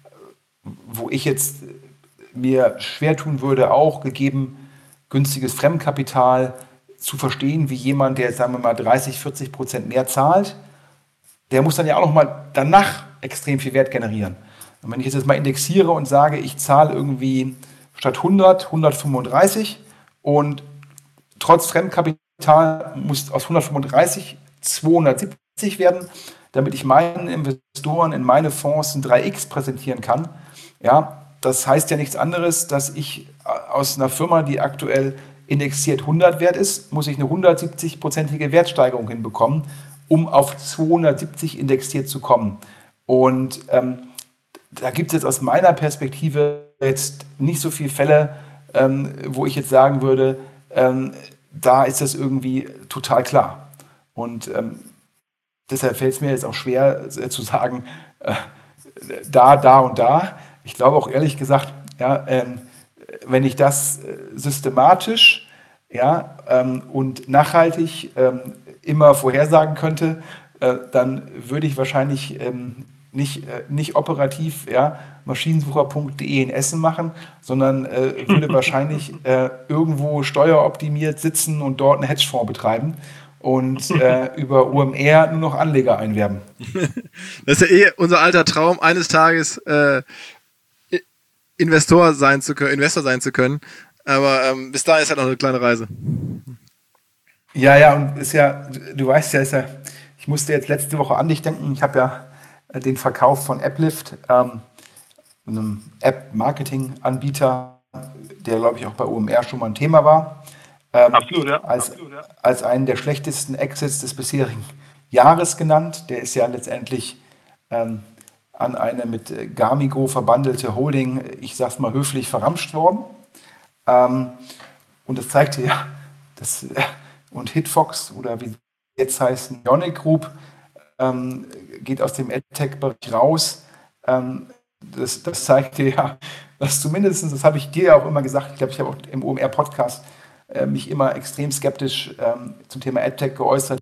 Speaker 3: wo ich jetzt mir schwer tun würde, auch gegeben günstiges Fremdkapital zu verstehen, wie jemand, der, sagen wir mal, dreißig, vierzig Prozent mehr zahlt, der muss dann ja auch noch mal danach extrem viel Wert generieren. Und wenn ich jetzt mal indexiere und sage, ich zahle irgendwie statt hundert, hundertfünfunddreißig und trotz Fremdkapital muss aus hundertfünfunddreißig zweihundertsiebzig werden, damit ich meinen Investoren in meine Fonds ein drei X präsentieren kann. Ja, das heißt ja nichts anderes, dass ich aus einer Firma, die aktuell indexiert hundert wert ist, muss ich eine hundertsiebzig-prozentige Wertsteigerung hinbekommen, um auf zweihundertsiebzig indexiert zu kommen. Und ähm, da gibt es jetzt aus meiner Perspektive jetzt nicht so viele Fälle, ähm, wo ich jetzt sagen würde, ähm, da ist das irgendwie total klar. Und ähm, deshalb fällt es mir jetzt auch schwer äh, zu sagen, äh, da, da und da. Ich glaube auch ehrlich gesagt, ja, ähm, wenn ich das äh, systematisch ja, ähm, und nachhaltig ähm, immer vorhersagen könnte, äh, dann würde ich wahrscheinlich ähm, nicht, äh, nicht operativ ja, maschinensucher punkt de in Essen machen, sondern äh, würde wahrscheinlich äh, irgendwo steueroptimiert sitzen und dort einen Hedgefonds betreiben und äh, über O M R nur noch Anleger einwerben.
Speaker 1: Das ist ja eh unser alter Traum, eines Tages äh, Investor sein zu können, Investor sein zu können. Aber ähm, bis dahin ist halt noch eine kleine Reise.
Speaker 3: Ja, ja, und ist ja, du weißt ja, ist ja, ich musste jetzt letzte Woche an dich denken. Ich habe ja den Verkauf von Applift, ähm, einem App-Marketing-Anbieter, der, glaube ich, auch bei O M R schon mal ein Thema war. Ähm, Absolut, ja. Als, Absolut, ja. Als einen der schlechtesten Exits des bisherigen Jahres genannt. Der ist ja letztendlich ähm, an eine mit Gamigo verbandelte Holding, ich sag's mal höflich, verramscht worden. Ähm, und das zeigte ja, dass, äh, und Hitfox oder wie jetzt heißt, Ionic Group, ähm, geht aus dem AdTech-Bereich raus. Ähm, das, das zeigte ja, dass zumindest, das habe ich dir ja auch immer gesagt, ich glaube, ich habe auch im O M R-Podcast äh, mich immer extrem skeptisch ähm, zum Thema AdTech geäußert.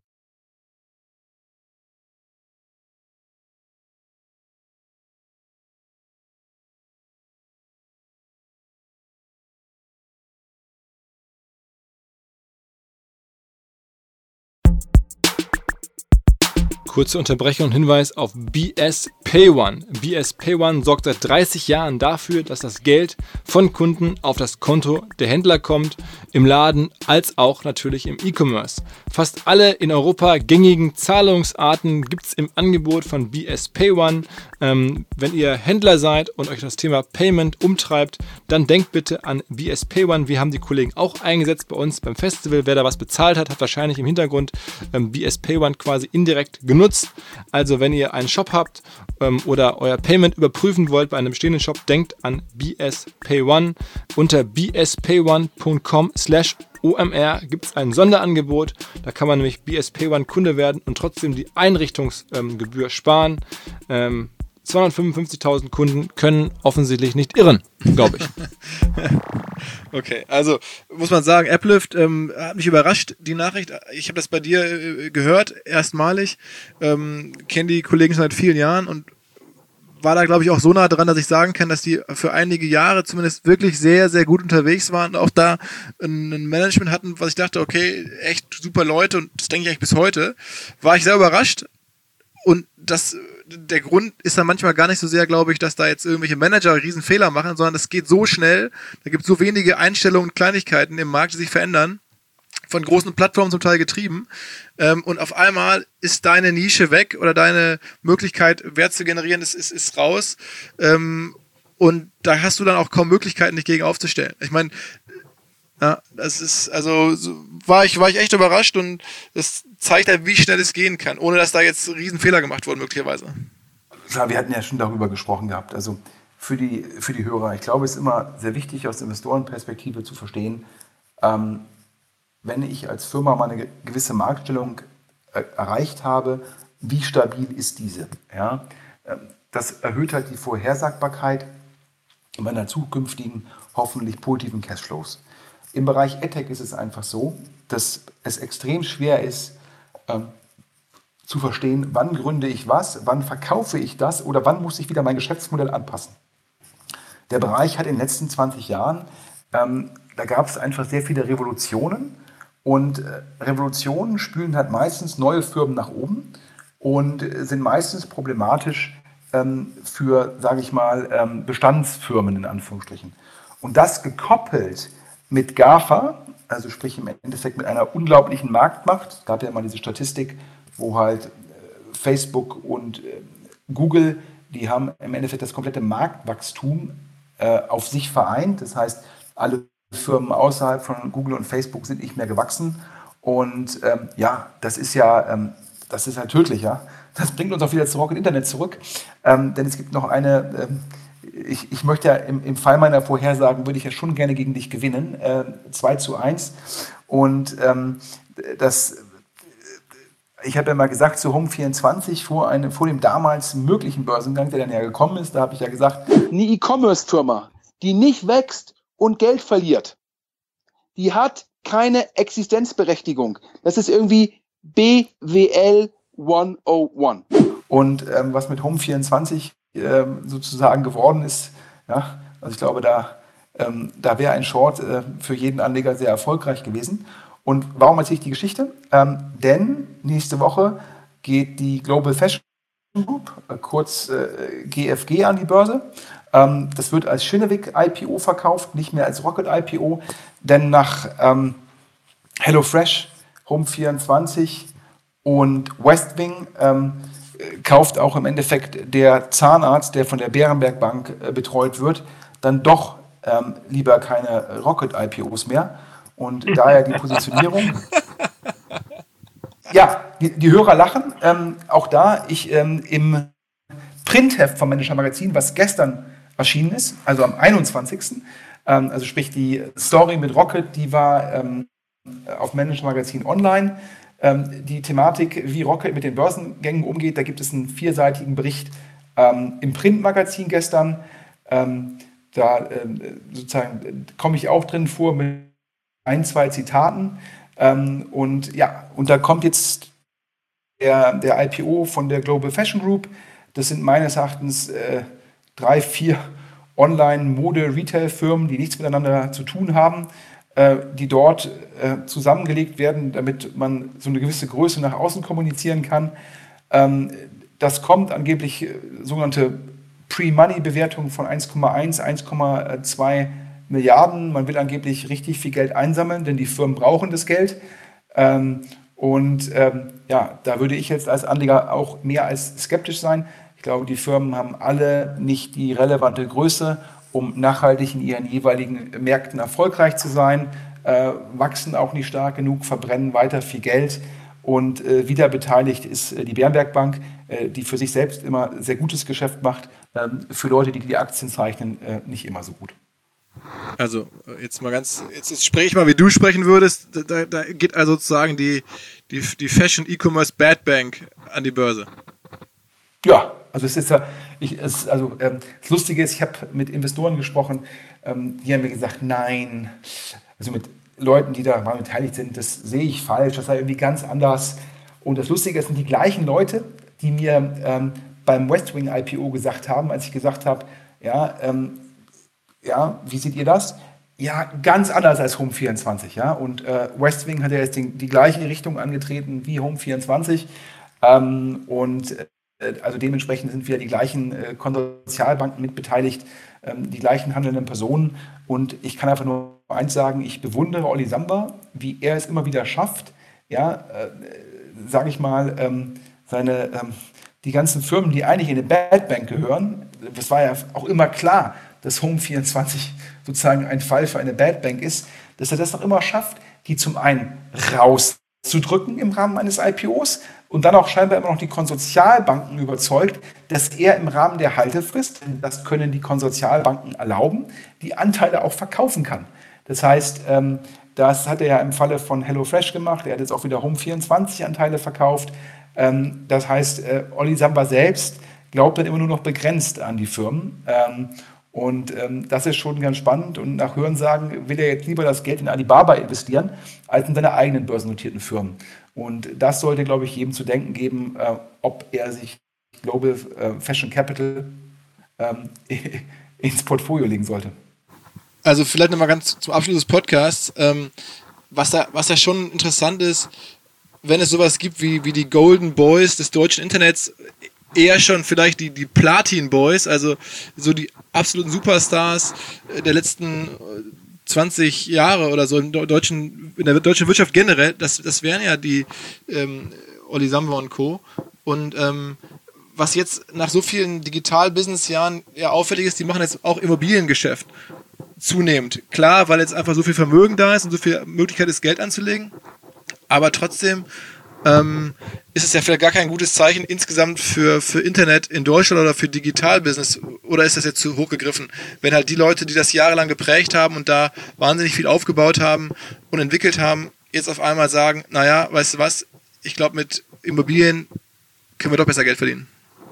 Speaker 1: Kurze Unterbrechung und Hinweis auf B S Pay One. B S Pay One sorgt seit dreißig Jahren dafür, dass das Geld von Kunden auf das Konto der Händler kommt, im Laden als auch natürlich im E-Commerce. Fast alle in Europa gängigen Zahlungsarten gibt es im Angebot von B S Pay One. Ähm, wenn ihr Händler seid und euch das Thema Payment umtreibt, dann denkt bitte an B S Pay One. Wir haben die Kollegen auch eingesetzt bei uns beim Festival. Wer da was bezahlt hat, hat wahrscheinlich im Hintergrund ähm, B S Pay One quasi indirekt genutzt. Also wenn ihr einen Shop habt ähm, oder euer Payment überprüfen wollt bei einem bestehenden Shop, denkt an B S Pay One. Unter b s pay one punkt com slash O M R gibt es ein Sonderangebot. Da kann man nämlich B S Pay One Kunde werden und trotzdem die Einrichtungsgebühr ähm, sparen. Ähm, zweihundertfünfundfünfzigtausend Kunden können offensichtlich nicht irren, glaube ich. Okay, also muss man sagen, Applift ähm, hat mich überrascht, die Nachricht. Ich habe das bei dir äh, gehört, erstmalig. Ähm, kenne die Kollegen schon seit vielen Jahren und war da, glaube ich, auch so nah dran, dass ich sagen kann, dass die für einige Jahre zumindest wirklich sehr, sehr gut unterwegs waren und auch da ein Management hatten, was ich dachte, okay, echt super Leute und das denke ich eigentlich bis heute. War ich sehr überrascht und das... Der Grund ist dann manchmal gar nicht so sehr, glaube ich, dass da jetzt irgendwelche Manager riesen Fehler machen, sondern es geht so schnell, da gibt es so wenige Einstellungen und Kleinigkeiten im Markt, die sich verändern, von großen Plattformen zum Teil getrieben ähm, und auf einmal ist deine Nische weg oder deine Möglichkeit, Wert zu generieren, ist, ist, ist raus ähm, und da hast du dann auch kaum Möglichkeiten, dich gegen aufzustellen. Ich meine, ja, das ist, also so, war ich, war ich echt überrascht und es zeigt halt, wie schnell es gehen kann, ohne dass da jetzt riesen Fehler gemacht wurden, möglicherweise.
Speaker 3: Ja, wir hatten ja schon darüber gesprochen gehabt. Also für die, für die Hörer, ich glaube, es ist immer sehr wichtig, aus Investorenperspektive zu verstehen, ähm, wenn ich als Firma mal eine gewisse Marktstellung äh, erreicht habe, wie stabil ist diese? Ja? Ähm, das erhöht halt die Vorhersagbarkeit meiner zukünftigen, hoffentlich positiven Cashflows. Im Bereich AdTech ist es einfach so, dass es extrem schwer ist, ähm, zu verstehen, wann gründe ich was, wann verkaufe ich das oder wann muss ich wieder mein Geschäftsmodell anpassen. Der Bereich hat in den letzten zwanzig Jahren, ähm, da gab es einfach sehr viele Revolutionen und äh, Revolutionen spülen halt meistens neue Firmen nach oben und äh, sind meistens problematisch ähm, für, sage ich mal, ähm, Bestandsfirmen in Anführungsstrichen. Und das gekoppelt mit GAFA, also sprich im Endeffekt mit einer unglaublichen Marktmacht. Es gab ja mal diese Statistik, wo halt äh, Facebook und äh, Google, die haben im Endeffekt das komplette Marktwachstum äh, auf sich vereint. Das heißt, alle Firmen außerhalb von Google und Facebook sind nicht mehr gewachsen. Und ähm, ja, das ist ja, ähm, das ist halt tödlich, ja. Das bringt uns auch wieder zu Rocket Internet zurück. Ähm, denn es gibt noch eine, ähm, ich, ich möchte ja im, im Fall meiner Vorhersagen, würde ich ja schon gerne gegen dich gewinnen, äh, zwei zu eins. Und ähm, das, ich habe ja mal gesagt, zu Home vierundzwanzig, vor, einem, vor dem damals möglichen Börsengang, der dann ja gekommen ist, da habe ich ja gesagt,
Speaker 4: eine E-Commerce-Firma, die nicht wächst und Geld verliert, die hat keine Existenzberechtigung. Das ist irgendwie B W L hunderteins.
Speaker 3: Und ähm, was mit Home vierundzwanzig ähm, sozusagen geworden ist, ja, also ich glaube, da, ähm, da wäre ein Short äh, für jeden Anleger sehr erfolgreich gewesen. Und warum erzähle ich die Geschichte? Ähm, denn nächste Woche geht die Global Fashion Group, äh, kurz äh, G F G, an die Börse. Ähm, das wird als Kinnevik I P O verkauft, nicht mehr als Rocket I P O, denn nach ähm, HelloFresh, Home vierundzwanzig und Westwing ähm, kauft auch im Endeffekt der Zahnarzt, der von der Berenberg Bank äh, betreut wird, dann doch ähm, lieber keine Rocket I P Os mehr. Und daher die Positionierung. Ja, die, die Hörer lachen. Ähm, auch da, ich ähm, im Printheft vom Manager Magazin, was gestern erschienen ist, also am einundzwanzigsten Ähm, also sprich die Story mit Rocket, die war ähm, auf Manager Magazin online. Ähm, die Thematik, wie Rocket mit den Börsengängen umgeht, da gibt es einen vierseitigen Bericht ähm, im Printmagazin gestern. Ähm, da ähm, sozusagen komme ich auch drin vor mit ein, zwei Zitaten. Ähm, und ja, und da kommt jetzt der, der I P O von der Global Fashion Group. Das sind meines Erachtens äh, drei, vier Online-Mode-Retail-Firmen, die nichts miteinander zu tun haben, äh, die dort äh, zusammengelegt werden, damit man so eine gewisse Größe nach außen kommunizieren kann. Ähm, das kommt angeblich äh, sogenannte Pre-Money-Bewertung von eins Komma eins, eins Komma zwei Milliarden. Man will angeblich richtig viel Geld einsammeln, denn die Firmen brauchen das Geld. Ähm, und ähm, ja, da würde ich jetzt als Anleger auch mehr als skeptisch sein. Ich glaube, die Firmen haben alle nicht die relevante Größe, um nachhaltig in ihren jeweiligen Märkten erfolgreich zu sein, äh, wachsen auch nicht stark genug, verbrennen weiter viel Geld. Und äh, wieder beteiligt ist äh, die Berenberg Bank, äh, die für sich selbst immer sehr gutes Geschäft macht, ähm, für Leute, die die Aktien zeichnen, äh, nicht immer so gut.
Speaker 1: Also, jetzt mal ganz, jetzt, jetzt spreche ich mal, wie du sprechen würdest. Da, da geht also sozusagen die, die, die Fashion E-Commerce Bad Bank an die Börse.
Speaker 3: Ja, also es ist ja, ich, es, also ähm, das Lustige ist, ich habe mit Investoren gesprochen, ähm, die haben mir gesagt, nein, also mit Leuten, die da mal beteiligt sind, das sehe ich falsch, das sei irgendwie ganz anders. Und das Lustige ist, sind die gleichen Leute, die mir ähm, beim Westwing I P O gesagt haben, als ich gesagt habe, ja, ähm, ja, wie seht ihr das? Ja, ganz anders als Home vierundzwanzig. Ja? Und äh, Westwing hat ja jetzt die, die gleiche Richtung angetreten wie Home vierundzwanzig. Ähm, und äh, also dementsprechend sind wieder die gleichen äh, Konsortialbanken mitbeteiligt, ähm, die gleichen handelnden Personen. Und ich kann einfach nur eins sagen, ich bewundere Olli Samba, wie er es immer wieder schafft, ja, äh, sage ich mal, ähm, seine, ähm, die ganzen Firmen, die eigentlich in eine Bad Bank gehören, das war ja auch immer klar, dass Home vierundzwanzig sozusagen ein Fall für eine Bad Bank ist, dass er das noch immer schafft, die zum einen rauszudrücken im Rahmen eines I P Os und dann auch scheinbar immer noch die Konsortialbanken überzeugt, dass er im Rahmen der Haltefrist, das können die Konsortialbanken erlauben, die Anteile auch verkaufen kann. Das heißt, ähm, das hat er ja im Falle von HelloFresh gemacht, er hat jetzt auch wieder Home vierundzwanzig Anteile verkauft. Ähm, das heißt, äh, Olli Samba selbst glaubt dann immer nur noch begrenzt an die Firmen. Ähm, Und ähm, das ist schon ganz spannend. Und nach Hörensagen will er jetzt lieber das Geld in Alibaba investieren, als in seine eigenen börsennotierten Firmen. Und das sollte, glaube ich, jedem zu denken geben, äh, ob er sich Global äh, Fashion Capital ähm, ins Portfolio legen sollte.
Speaker 1: Also vielleicht nochmal ganz zum Abschluss des Podcasts. Ähm, was, da, was da schon interessant ist, wenn es sowas gibt wie, wie die Golden Boys des deutschen Internets, eher schon vielleicht die, die Platin Boys, also so die absoluten Superstars der letzten zwanzig Jahre oder so in, deutschen, in der deutschen Wirtschaft generell, das, das wären ja die ähm, Olli Samba und Co. Und ähm, was jetzt nach so vielen Digital-Business-Jahren ja auffällig ist, die machen jetzt auch Immobiliengeschäft zunehmend. Klar, weil jetzt einfach so viel Vermögen da ist und so viel Möglichkeit ist, Geld anzulegen, aber trotzdem ähm, ist es ja vielleicht gar kein gutes Zeichen insgesamt für, für Internet in Deutschland oder für Digital-Business, oder ist das jetzt zu hoch gegriffen? Wenn halt die Leute, die das jahrelang geprägt haben und da wahnsinnig viel aufgebaut haben und entwickelt haben, jetzt auf einmal sagen, naja, weißt du was, ich glaube, mit Immobilien können wir doch besser Geld verdienen.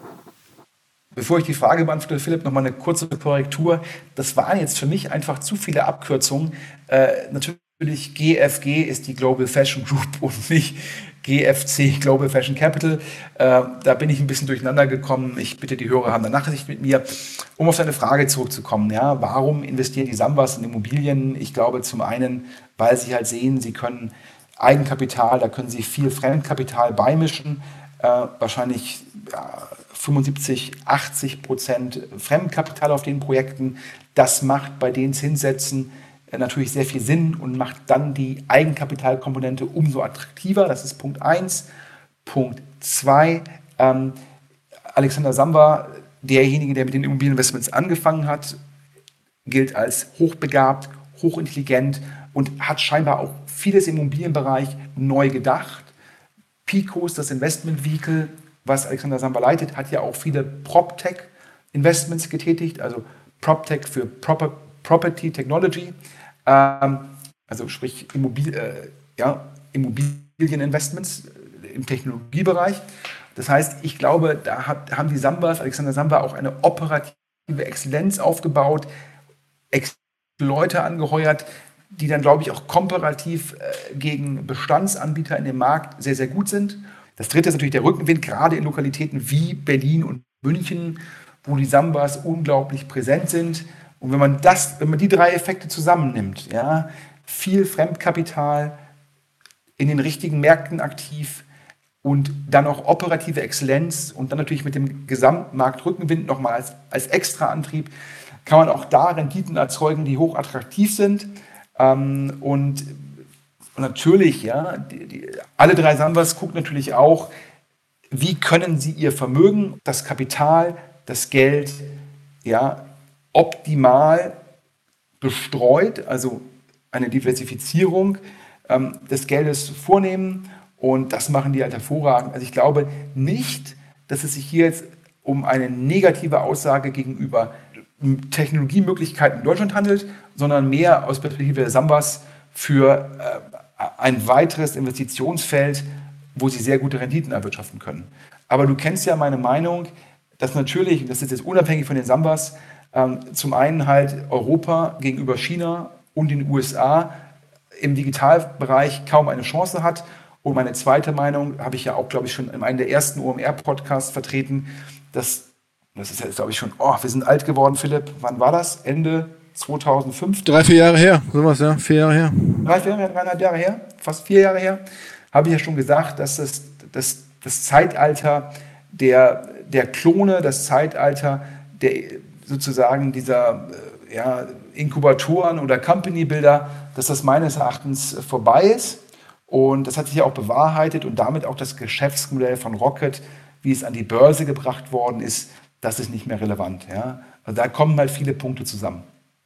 Speaker 3: Bevor ich die Frage beantworte, Philipp, nochmal eine kurze Korrektur. Das waren jetzt für mich einfach zu viele Abkürzungen. Äh, natürlich G F G ist die Global Fashion Group und nicht G F C, Global Fashion Capital. Äh, da bin ich ein bisschen durcheinander gekommen. Ich bitte, die Hörer haben da Nachsicht mit mir. Um auf deine Frage zurückzukommen, ja, warum investieren die Sambas in Immobilien? Ich glaube zum einen, weil sie halt sehen, sie können Eigenkapital, da können sie viel Fremdkapital beimischen. Äh, wahrscheinlich ja, fünfundsiebzig, achtzig Prozent Fremdkapital auf den Projekten. Das macht bei den Zinssätzen äh, natürlich sehr viel Sinn und macht dann die Eigenkapitalkomponente umso attraktiver. Das ist Punkt eins. Punkt zwei. Ähm, Alexander Samba, derjenige, der mit den Immobilieninvestments angefangen hat, gilt als hochbegabt, hochintelligent und hat scheinbar auch vieles im Immobilienbereich neu gedacht. Picos, das Investment-Vehicle, was Alexander Samba leitet, hat ja auch viele PropTech-Investments getätigt, also PropTech für Proper, Property Technology, ähm, also sprich Immobil, äh, ja, Immobilieninvestments im Technologiebereich. Das heißt, ich glaube, da hat, haben die Sambas, Alexander Samba, auch eine operative Exzellenz aufgebaut, Ex- Leute angeheuert, die dann, glaube ich, auch komparativ äh, gegen Bestandsanbieter in dem Markt sehr, sehr gut sind. Das dritte ist natürlich der Rückenwind, gerade in Lokalitäten wie Berlin und München, wo die Sambas unglaublich präsent sind. Und wenn man das, wenn man die drei Effekte zusammennimmt, ja, viel Fremdkapital, in den richtigen Märkten aktiv und dann auch operative Exzellenz und dann natürlich mit dem Gesamtmarktrückenwind nochmal als, als Extraantrieb, kann man auch da Renditen erzeugen, die hoch attraktiv sind. Ähm, und, und natürlich, ja, die, die, alle drei Sambas gucken natürlich auch, wie können sie ihr Vermögen, das Kapital, das Geld, ja, optimal bestreut, also eine Diversifizierung ähm, des Geldes vornehmen. Und das machen die halt hervorragend. Also ich glaube nicht, dass es sich hier jetzt um eine negative Aussage gegenüber Technologiemöglichkeiten in Deutschland handelt, sondern mehr aus Perspektive der Sambas für äh, ein weiteres Investitionsfeld, wo sie sehr gute Renditen erwirtschaften können. Aber du kennst ja meine Meinung, dass natürlich, das ist jetzt unabhängig von den Sambas, ähm, zum einen halt Europa gegenüber China und den U S A im Digitalbereich kaum eine Chance hat. Und meine zweite Meinung habe ich ja auch, glaube ich, schon in einem der ersten O M R-Podcasts vertreten, dass das ist jetzt, glaube ich, schon, oh, wir sind alt geworden, Philipp. Wann war das? Ende zweitausendfünf?
Speaker 1: Drei, vier Jahre her, sowas, ja, vier Jahre her.
Speaker 3: Drei, vier Jahre, dreieinhalb Jahre her, fast vier Jahre her, habe ich ja schon gesagt, dass das, das, das Zeitalter der, der Klone, das Zeitalter der sozusagen dieser ja, Inkubatoren oder Company-Builder, dass das meines Erachtens vorbei ist. Und das hat sich ja auch bewahrheitet und damit auch das Geschäftsmodell von Rocket, wie es an die Börse gebracht worden ist, das ist nicht mehr relevant. Ja? Also da kommen halt viele Punkte zusammen.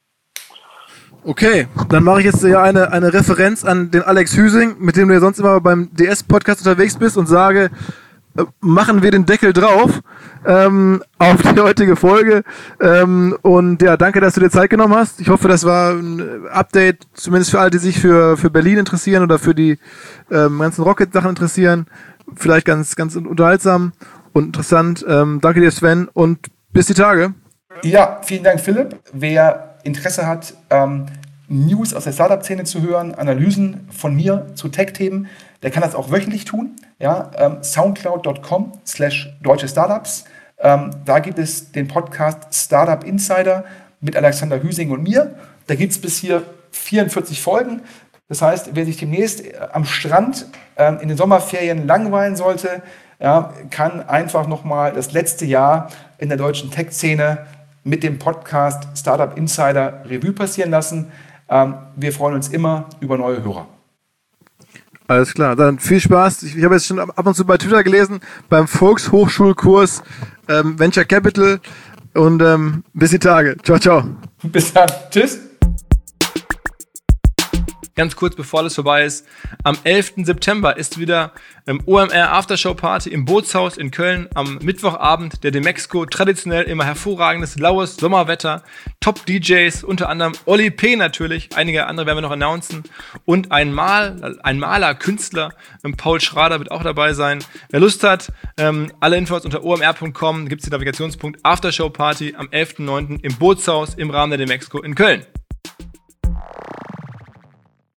Speaker 1: Okay, dann mache ich jetzt ja eine, eine Referenz an den Alex Hüsing, mit dem du ja sonst immer beim D S-Podcast unterwegs bist und sage, äh, machen wir den Deckel drauf ähm, auf die heutige Folge. Ähm, und ja, danke, dass du dir Zeit genommen hast. Ich hoffe, das war ein Update, zumindest für alle, die sich für, für Berlin interessieren oder für die ähm, ganzen Rocket-Sachen interessieren. Vielleicht ganz, ganz unterhaltsam und interessant. Ähm, danke dir, Sven, und bis die Tage.
Speaker 3: Ja, vielen Dank, Philipp. Wer Interesse hat, ähm, News aus der Startup-Szene zu hören, Analysen von mir zu Tech-Themen, der kann das auch wöchentlich tun. Ja, ähm, soundcloud dot com slash deutsche Startups. Ähm, da gibt es den Podcast Startup Insider mit Alexander Hüsing und mir. Da gibt es bis hier vierundvierzig Folgen. Das heißt, wer sich demnächst am Strand ähm, in den Sommerferien langweilen sollte, ja, kann einfach nochmal das letzte Jahr in der deutschen Tech-Szene mit dem Podcast Startup Insider Revue passieren lassen. Ähm, wir freuen uns immer über neue Hörer.
Speaker 1: Alles klar, dann viel Spaß. Ich, ich habe jetzt schon ab und zu bei Twitter gelesen, beim Volkshochschulkurs ähm, Venture Capital und ähm, bis die Tage. Ciao, ciao.
Speaker 3: Bis dann. Tschüss.
Speaker 1: Ganz kurz, bevor alles vorbei ist, am elften September ist wieder ähm, O M R Aftershow Party im Bootshaus in Köln am Mittwochabend der Demexco. Traditionell immer hervorragendes, laues Sommerwetter, Top-D Js, unter anderem Oli P. natürlich, einige andere werden wir noch announcen und ein, Mal, ein Maler, Künstler, ähm, Paul Schrader wird auch dabei sein. Wer Lust hat, ähm, alle Infos unter o m r punkt com, gibt es den Navigationspunkt Aftershow Party am elften neunten im Bootshaus im Rahmen der Demexco in Köln.